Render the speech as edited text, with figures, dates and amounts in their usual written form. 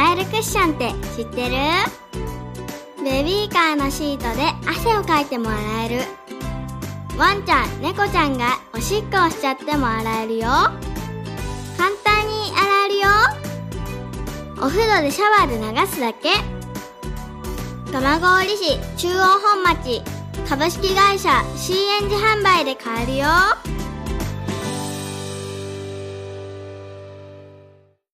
洗えるクッションって知ってる？ベビーカーのシートで汗をかいても洗える。ワンちゃん、猫ちゃんがおしっこをしちゃっても洗えるよ。簡単に洗えるよ。お風呂でシャワーで流すだけ。蒲郡市中央本町株式会社 C エンジ販売で買えるよ。